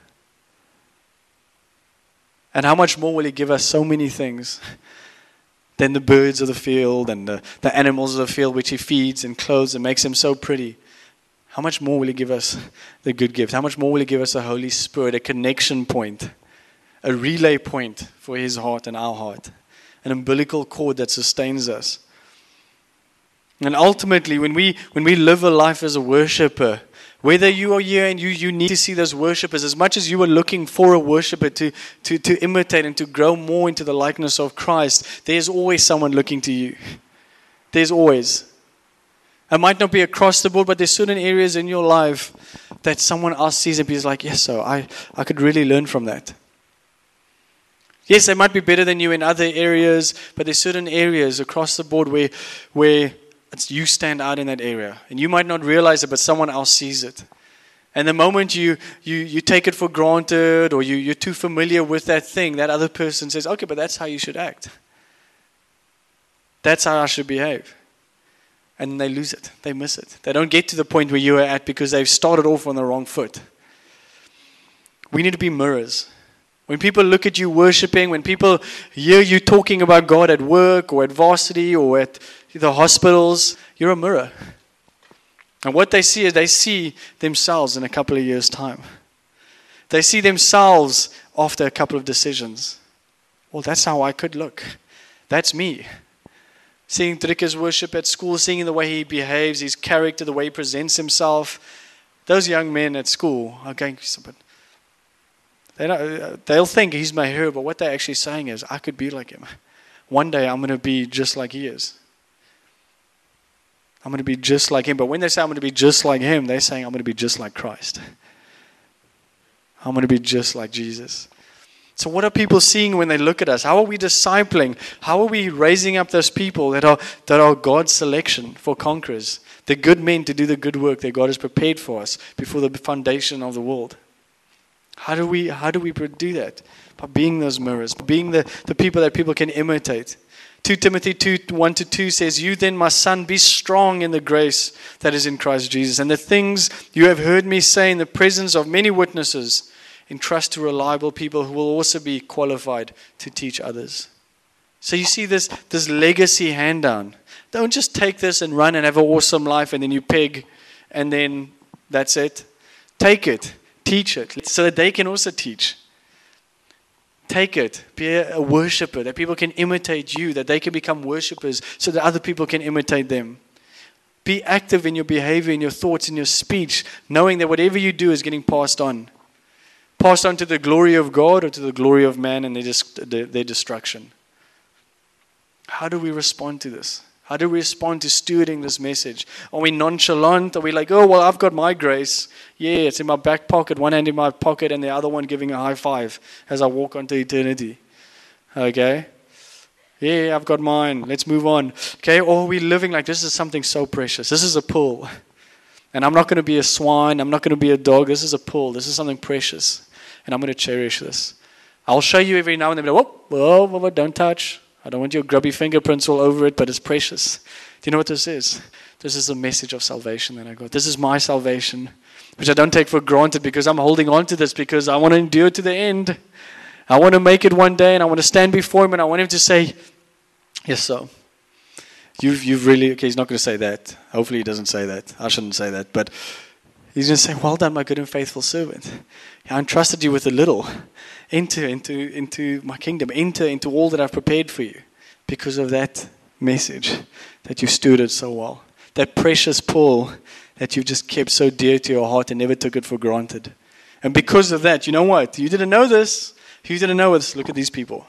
And how much more will he give us so many things than the birds of the field and the animals of the field which he feeds and clothes and makes them so pretty? How much more will he give us the good gift? How much more will he give us the Holy Spirit, a connection point, a relay point for his heart and our heart, an umbilical cord that sustains us? And ultimately, when we live a life as a worshiper, whether you are here and you need to see those worshipers, as much as you are looking for a worshiper to imitate and to grow more into the likeness of Christ, there's always someone looking to you. There's always. It might not be across the board, but there's certain areas in your life that someone else sees and is like, yes, so I could really learn from that. Yes, they might be better than you in other areas, but there's certain areas across the board where you stand out in that area. And you might not realize it, but someone else sees it. And the moment you take it for granted, or you're too familiar with that thing, that other person says, okay, but that's how you should act. That's how I should behave. And they lose it. They miss it. They don't get to the point where you are at because they've started off on the wrong foot. We need to be mirrors. When people look at you worshiping, when people hear you talking about God at work or at varsity or at the hospitals, you're a mirror. And what they see is they see themselves in a couple of years' time. They see themselves after a couple of decisions. Well, that's how I could look. That's me. Seeing Drika's worship at school, seeing the way he behaves, his character, the way he presents himself. Those young men at school are going, they'll think he's my hero, but what they're actually saying is, I could be like him. One day I'm going to be just like he is. I'm going to be just like him. But when they say I'm going to be just like him, they're saying I'm going to be just like Christ. I'm going to be just like Jesus. So what are people seeing when they look at us? How are we discipling? How are we raising up those people that are God's selection for conquerors? The good men to do the good work that God has prepared for us before the foundation of the world. How do we do that? By being those mirrors, being the people that people can imitate. 2 Timothy 2:1-2 says, you then, my son, be strong in the grace that is in Christ Jesus. And the things you have heard me say in the presence of many witnesses, entrust to reliable people who will also be qualified to teach others. So you see this legacy hand down. Don't just take this and run and have an awesome life and then you peg and then that's it. Take it, teach it, so that they can also teach. Take it, be a worshiper, that people can imitate you, that they can become worshipers so that other people can imitate them. Be active in your behavior, in your thoughts, in your speech, knowing that whatever you do is getting passed on. Passed on to the glory of God or to the glory of man and their destruction. How do we respond to this? How do we respond to stewarding this message? Are we nonchalant? Are we like, oh, well, I've got my grace. Yeah, it's in my back pocket, one hand in my pocket and the other one giving a high five as I walk onto eternity. Okay? Yeah, I've got mine. Let's move on. Okay? Or are we living like this is something so precious? This is a pearl. And I'm not going to be a swine. I'm not going to be a dog. This is a pearl. This is something precious. And I'm going to cherish this. I'll show you every now and then. Whoa, don't touch. I don't want your grubby fingerprints all over it, but it's precious. Do you know what this is? This is the message of salvation that I got. This is my salvation, which I don't take for granted because I'm holding on to this because I want to endure to the end. I want to make it one day and I want to stand before him and I want him to say, yes, so. You've really, okay, he's not going to say that. Hopefully he doesn't say that. I shouldn't say that. But he's going to say, well done, my good and faithful servant. I entrusted you with a little. Enter into my kingdom. Enter into all that I've prepared for you because of that message that you stewarded so well. That precious pearl that you've just kept so dear to your heart and never took it for granted. And because of that, you know what? You didn't know this. You didn't know this. Look at these people.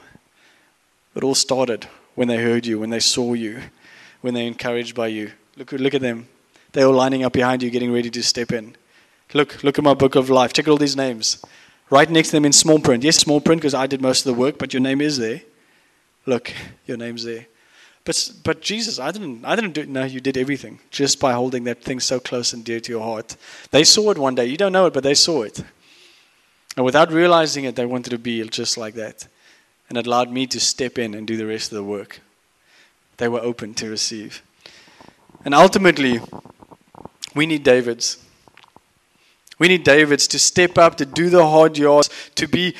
It all started when they heard you, when they saw you, when they're encouraged by you. Look at them. They're all lining up behind you, getting ready to step in. Look at my book of life. Check all these names. Right next to them in small print. Yes, small print because I did most of the work, but your name is there. Look, your name's there. But Jesus, I didn't do it. No, you did everything just by holding that thing so close and dear to your heart. They saw it one day. You don't know it, but they saw it. And without realizing it, they wanted to be just like that. And it allowed me to step in and do the rest of the work. They were open to receive. And ultimately, we need Davids. We need Davids to step up, to do the hard yards, to be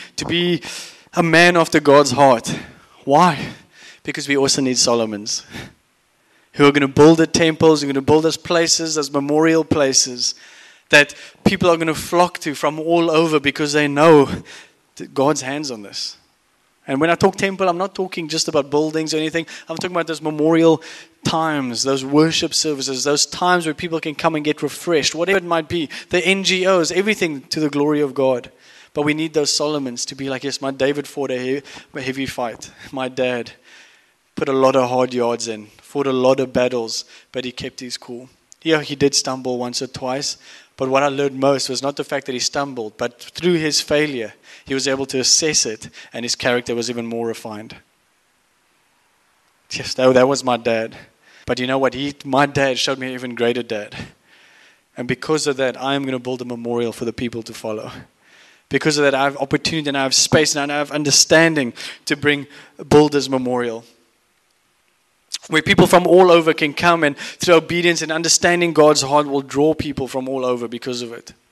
a man after God's heart. Why? Because we also need Solomons who are going to build the temples, who are going to build those places, those memorial places that people are going to flock to from all over because they know that God's hands on this. And when I talk temple, I'm not talking just about buildings or anything. I'm talking about those memorial times, those worship services, those times where people can come and get refreshed, whatever it might be, the NGOs, everything to the glory of God. But we need those Solomons to be like, yes, my David fought a heavy fight. My dad put a lot of hard yards in, fought a lot of battles, but he kept his cool. Yeah, he did stumble once or twice, but what I learned most was not the fact that he stumbled, but through his failure, he was able to assess it, and his character was even more refined. Yes, that was my dad. But you know what? My dad showed me an even greater dad. And because of that, I am going to build a memorial for the people to follow. Because of that, I have opportunity and I have space and I have understanding to build this memorial. Where people from all over can come, and through obedience and understanding God's heart will draw people from all over because of it.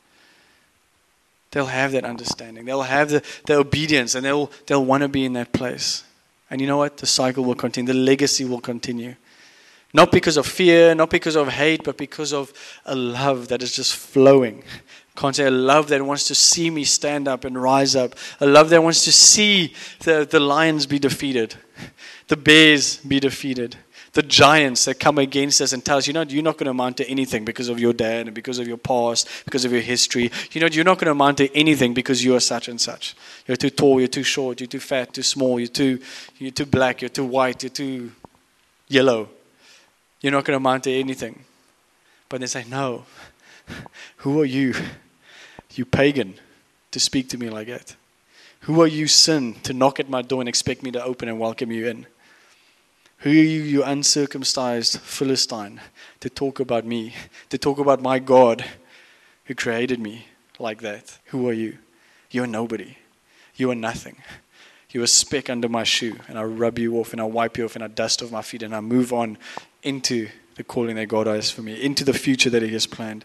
They'll have that understanding. They'll have the obedience, and they'll want to be in that place. And you know what? The cycle will continue. The legacy will continue. Not because of fear, not because of hate, but because of a love that is just flowing. Can't say a love that wants to see me stand up and rise up. A love that wants to see the lions be defeated. The bears be defeated. The giants that come against us and tell us, you're not going to amount to anything because of your dad and because of your past, because of your history. You're not going to amount to anything because you are such and such. You're too tall, you're too short, you're too fat, too small, you're too black, you're too white, you're too yellow. You're not going to amount to anything. But they say, no. Who are you, you pagan, to speak to me like that? Who are you, sin, to knock at my door and expect me to open and welcome you in? Who are you, you uncircumcised Philistine, to talk about me, to talk about my God who created me like that? Who are you? You're nobody. You are nothing. You're a speck under my shoe, and I rub you off, and I wipe you off, and I dust off my feet, and I move on into the calling that God has for me, into the future that He has planned.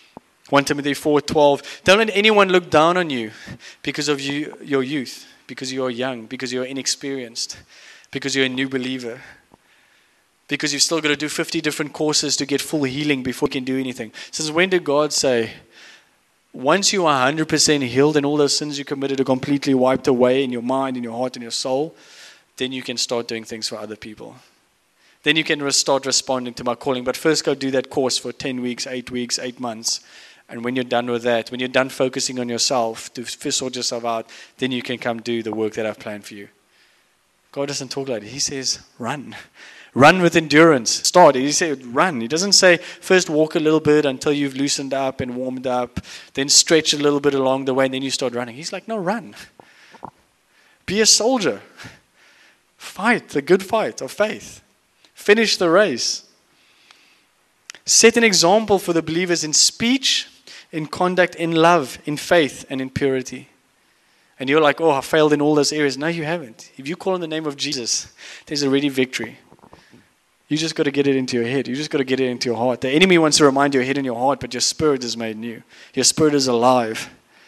1 Timothy 4:12. Don't let anyone look down on you because of your youth, because you are young, because you are inexperienced, because you're a new believer, because you've still got to do 50 different courses to get full healing before you can do anything. Since when did God say, once you are 100% healed and all those sins you committed are completely wiped away in your mind, in your heart, in your soul, then you can start doing things for other people. Then you can start responding to my calling. But first go do that course for 10 weeks, 8 months. And when you're done with that, when you're done focusing on yourself, to sort yourself out, then you can come do the work that I've planned for you. God doesn't talk like that. He says, run. Run with endurance. Start. He said, run. He doesn't say, first walk a little bit until you've loosened up and warmed up, then stretch a little bit along the way, and then you start running. He's like, no, run. Be a soldier. Fight the good fight of faith. Finish the race. Set an example for the believers in speech, in conduct, in love, in faith, and in purity. And you're like, oh, I failed in all those areas. No, you haven't. If you call on the name of Jesus, there's already victory. You just got to get it into your head. You just got to get it into your heart. The enemy wants to remind your head and your heart, but your spirit is made new. Your spirit is alive.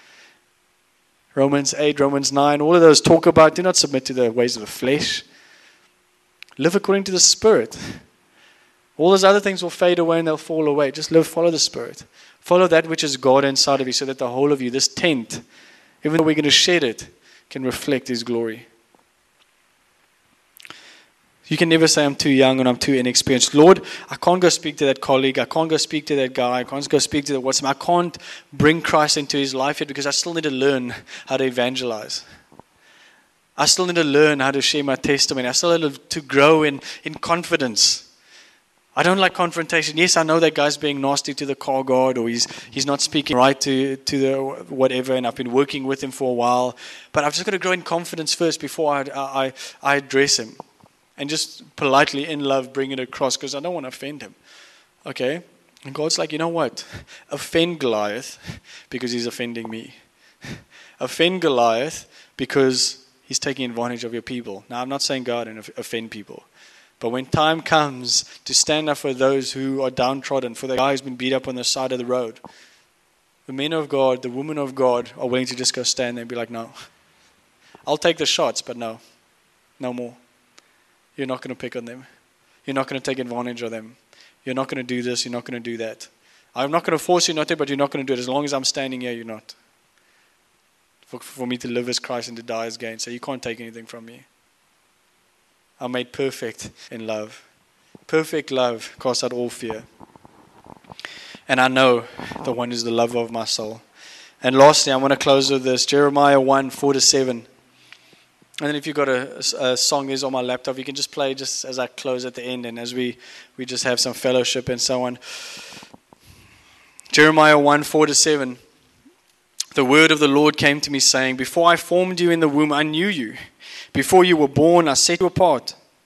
Romans 8, Romans 9, all of those talk about, do not submit to the ways of the flesh. Live according to the Spirit. All those other things will fade away and they'll fall away. Just follow the Spirit. Follow that which is God inside of you, so that the whole of you, this tent, even though we're going to shed it, can reflect His glory. You can never say I'm too young and I'm too inexperienced. Lord, I can't go speak to that colleague. I can't go speak to that guy. I can't go speak to that WhatsApp. I can't bring Christ into his life yet because I still need to learn how to evangelize. I still need to learn how to share my testimony. I still need to grow in confidence. I don't like confrontation. Yes, I know that guy's being nasty to the car guard, or he's not speaking right to the whatever, and I've been working with him for a while. But I've just got to grow in confidence first before I address him. And just politely, in love, bring it across, because I don't want to offend him. Okay? And God's like, you know what? Offend Goliath because he's offending me. Offend Goliath because he's taking advantage of your people. Now, I'm not saying God and offend people. But when time comes to stand up for those who are downtrodden, for the guy who's been beat up on the side of the road, the men of God, the women of God are willing to just go stand there and be like, no. I'll take the shots, but no. No more. You're not going to pick on them. You're not going to take advantage of them. You're not going to do this. You're not going to do that. I'm not going to force you not to, but you're not going to do it. As long as I'm standing here, you're not. For me to live as Christ and to die as gain. So you can't take anything from me. I'm made perfect in love. Perfect love casts out all fear. And I know the one who's the lover of my soul. And lastly, I want to close with this. Jeremiah 1, 4-7. And then if you've got a song there's on my laptop, you can just play just as I close at the end and as we just have some fellowship and so on. Jeremiah 1, 4-7. The word of the Lord came to me saying, before I formed you in the womb, I knew you. Before you were born, I set you apart.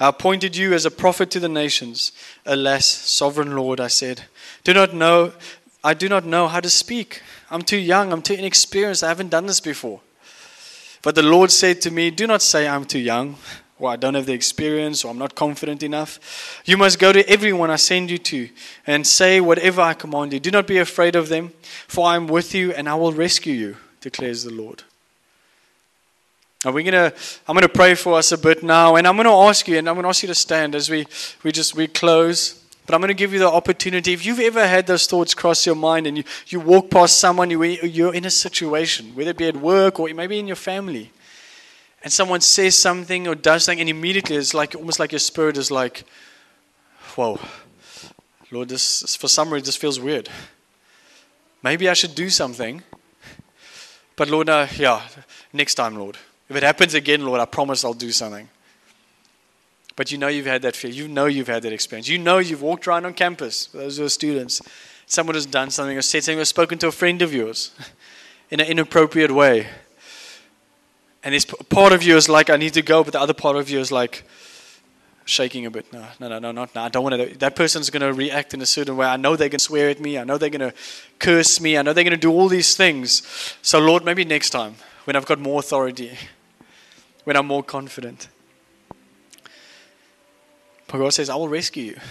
I appointed you as a prophet to the nations. Alas, sovereign Lord, I said, I do not know how to speak. I'm too young, I'm too inexperienced, I haven't done this before. But the Lord said to me, do not say I'm too young, or I don't have the experience, or I'm not confident enough. You must go to everyone I send you to, and say whatever I command you. Do not be afraid of them, for I am with you, and I will rescue you, declares the Lord. Now I'm going to pray for us a bit now, and I'm going to ask you to stand as we close. But I'm going to give you the opportunity. If you've ever had those thoughts cross your mind, and you walk past someone, you're in a situation, whether it be at work or maybe in your family, and someone says something or does something, and immediately it's like almost like your spirit is like, whoa, Lord, this for some reason this feels weird. Maybe I should do something. But Lord, next time, Lord. If it happens again, Lord, I promise I'll do something. But you've had that fear. You've had that experience. You've walked around on campus, those who are students. Someone has done something or said something or spoken to a friend of yours in an inappropriate way. And this part of you is like, I need to go, but the other part of you is like shaking a bit. No, I don't want to. That person's going to react in a certain way. I know they're going to swear at me. I know they're going to curse me. I know they're going to do all these things. So Lord, maybe next time when I've got more authority, when I'm more confident. But God says, I will rescue you.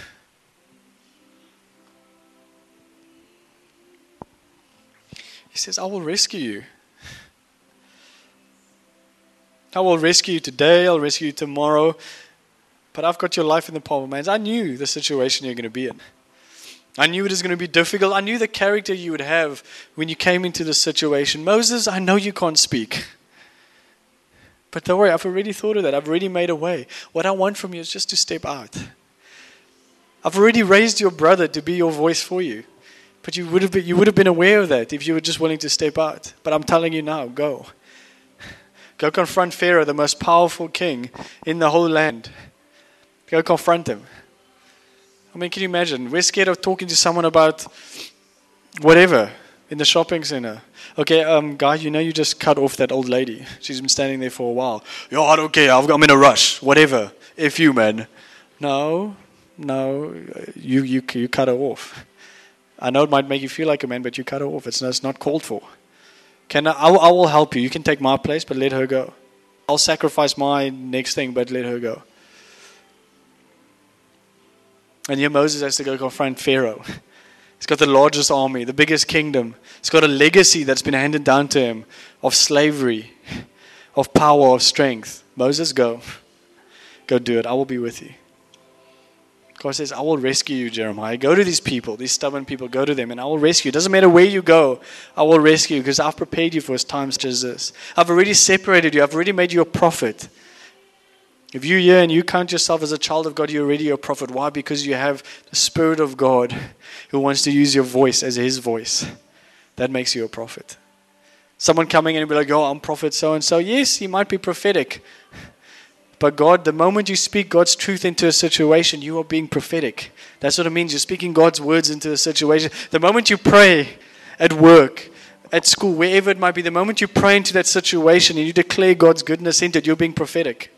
He says, I will rescue you. I will rescue you today. I'll rescue you tomorrow. But I've got your life in the palm of my hands. I knew the situation you're going to be in. I knew it was going to be difficult. I knew the character you would have when you came into this situation. Moses, I know you can't speak. But don't worry, I've already thought of that. I've already made a way. What I want from you is just to step out. I've already raised your brother to be your voice for you. But you would have been aware of that if you were just willing to step out. But I'm telling you now, go. Go confront Pharaoh, the most powerful king in the whole land. Go confront him. I mean, can you imagine? We're scared of talking to someone about whatever in the shopping center. Okay, guy, you just cut off that old lady. She's been standing there for a while. Yo, I don't care. I'm in a rush. Whatever. If you, man. No, you cut her off. I know it might make you feel like a man, but you cut her off. It's not called for. I will help you. You can take my place, but let her go. I'll sacrifice my next thing, but let her go. And here Moses has to go confront Pharaoh. He's got the largest army, the biggest kingdom. He's got a legacy that's been handed down to him of slavery, of power, of strength. Moses, go. Go do it. I will be with you. God says, I will rescue you, Jeremiah. Go to these people, these stubborn people. Go to them and I will rescue you. It doesn't matter where you go. I will rescue you because I've prepared you for times such as this. I've already separated you. I've already made you a prophet. If you're here and you count yourself as a child of God, you're already a prophet. Why? Because you have the Spirit of God who wants to use your voice as His voice. That makes you a prophet. Someone coming in and be like, oh, I'm prophet so-and-so. Yes, he might be prophetic. But God, the moment you speak God's truth into a situation, you are being prophetic. That's what it means. You're speaking God's words into a situation. The moment you pray at work, at school, wherever it might be, the moment you pray into that situation and you declare God's goodness into it, you're being prophetic.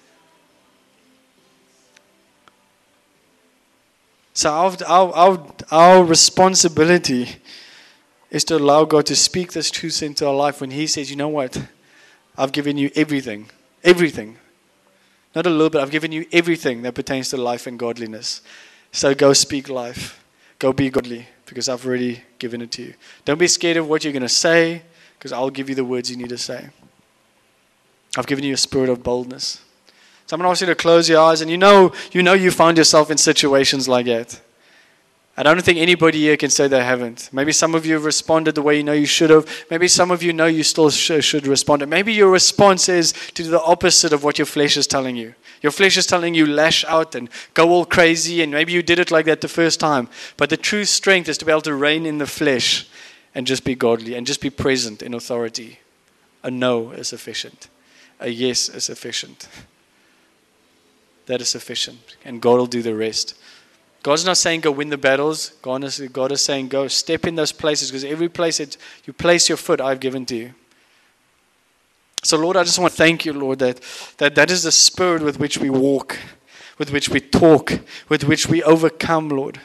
So our responsibility is to allow God to speak this truth into our life when He says, you know what? I've given you everything. Everything. Not a little bit. I've given you everything that pertains to life and godliness. So go speak life. Go be godly because I've already given it to you. Don't be scared of what you're going to say because I'll give you the words you need to say. I've given you a spirit of boldness. So I'm going to ask you to close your eyes, and you know you found yourself in situations like that. I don't think anybody here can say they haven't. Maybe some of you have responded the way you know you should have. Maybe some of you know you still should respond. And maybe your response is to do the opposite of what your flesh is telling you. Your flesh is telling you lash out and go all crazy, and maybe you did it like that the first time. But the true strength is to be able to reign in the flesh and just be godly and just be present in authority. A no is sufficient. A yes is sufficient. That is sufficient. And God will do the rest. God's not saying go win the battles. God is saying go step in those places, because every place that you place your foot, I've given to you. So Lord, I just want to thank you, Lord, that is the spirit with which we walk. with which we talk, with which we overcome, Lord,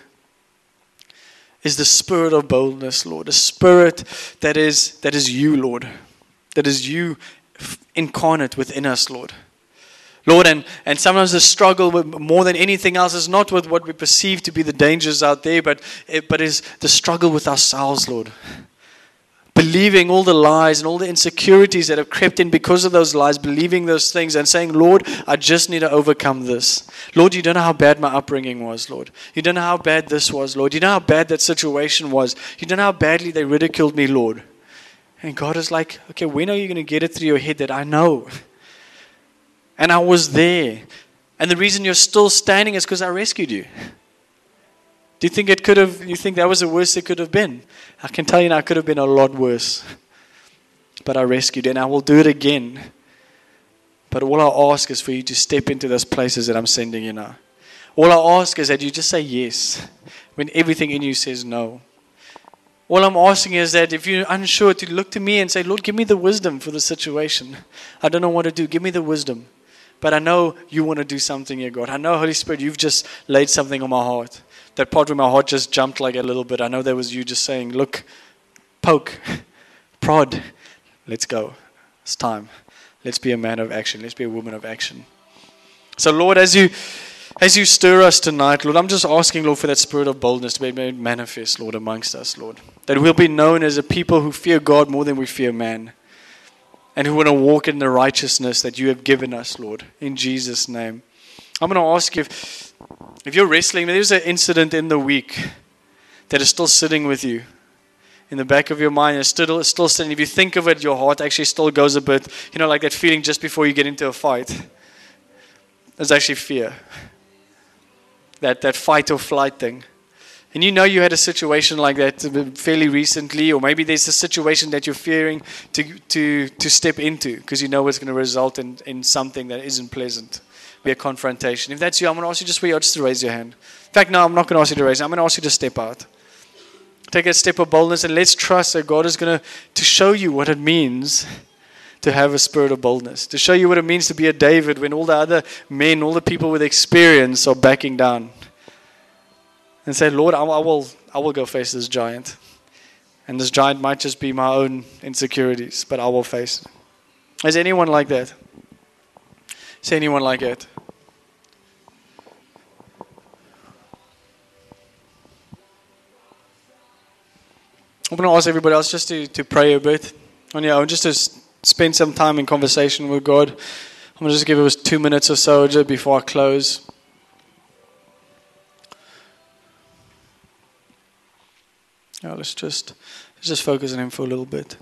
is the spirit of boldness, Lord. A spirit that is you, Lord. That is you incarnate within us, Lord. Lord, and sometimes the struggle with, more than anything else, is not with what we perceive to be the dangers out there, but is the struggle with ourselves, Lord. Believing all the lies and all the insecurities that have crept in because of those lies, believing those things and saying, Lord, I just need to overcome this. Lord, you don't know how bad my upbringing was, Lord. You don't know how bad this was, Lord. You know how bad that situation was. You don't know how badly they ridiculed me, Lord. And God is like, okay, when are you going to get it through your head that I know? And I was there. And the reason you're still standing is because I rescued you. Do you think you think that was the worst it could have been? I can tell you now, it could have been a lot worse. But I rescued you, and I will do it again. But all I ask is for you to step into those places that I'm sending you now. All I ask is that you just say yes when everything in you says no. All I'm asking is that if you're unsure, to look to me and say, Lord, give me the wisdom for the situation. I don't know what to do. Give me the wisdom. But I know you want to do something here, God. I know, Holy Spirit, you've just laid something on my heart. That part where my heart just jumped like a little bit. I know that was you just saying, look, poke, prod, let's go. It's time. Let's be a man of action. Let's be a woman of action. So, Lord, as you stir us tonight, Lord, I'm just asking, Lord, for that spirit of boldness to be made manifest, Lord, amongst us, Lord. That we'll be known as a people who fear God more than we fear man. And who want to walk in the righteousness that you have given us, Lord, in Jesus' name. I'm going to ask you, if you're wrestling, there's an incident in the week that is still sitting with you. In the back of your mind, it's still sitting. If you think of it, your heart actually still goes a bit, like that feeling just before you get into a fight. There's actually fear. That fight or flight thing. And you had a situation like that fairly recently, or maybe there's a situation that you're fearing to step into because you know it's going to result in something that isn't pleasant. Be a confrontation. If that's you, I'm going to ask you just to raise your hand. In fact, no, I'm not going to ask you to raise it. I'm going to ask you to step out. Take a step of boldness and let's trust that God is going to show you what it means to have a spirit of boldness. To show you what it means to be a David when all the other men, all the people with experience are backing down. And say, Lord, I will go face this giant. And this giant might just be my own insecurities, but I will face it. Is anyone like that? Is anyone like that? I'm going to ask everybody else just to pray a bit on your own, just to spend some time in conversation with God. I'm going to just give it 2 minutes or so just before I close. Let's just focus on Him for a little bit.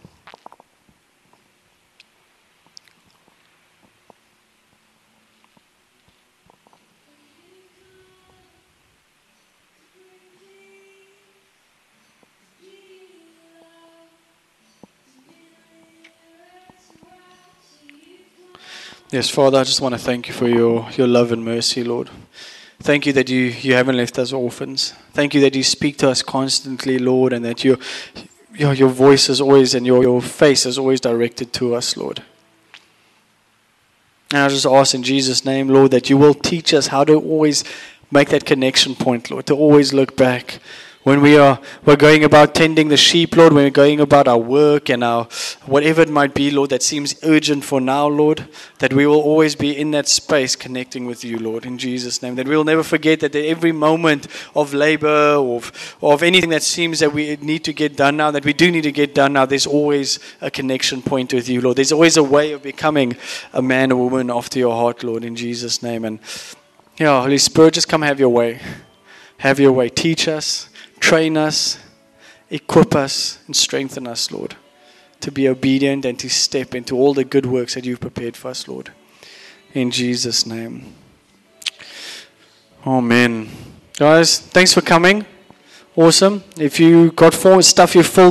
Yes, Father, I just want to thank you for your love and mercy, Lord. Thank you that you haven't left us orphans. Thank you that you speak to us constantly, Lord, and that your voice is always and your face is always directed to us, Lord. And I just ask in Jesus' name, Lord, that you will teach us how to always make that connection point, Lord, to always look back. When we're going about tending the sheep, Lord, when we're going about our work and our whatever it might be, Lord, that seems urgent for now, Lord, that we will always be in that space connecting with you, Lord, in Jesus' name. That we will never forget that at every moment of labor or of anything that seems that we need to get done now, that we do need to get done now, there's always a connection point with you, Lord. There's always a way of becoming a man or woman after your heart, Lord, in Jesus' name. And Holy Spirit, just come have your way. Have your way. Teach us. Train us, equip us, and strengthen us, Lord, to be obedient and to step into all the good works that you've prepared for us, Lord. In Jesus' name. Amen. Guys, thanks for coming. Awesome. If you got stuff you filled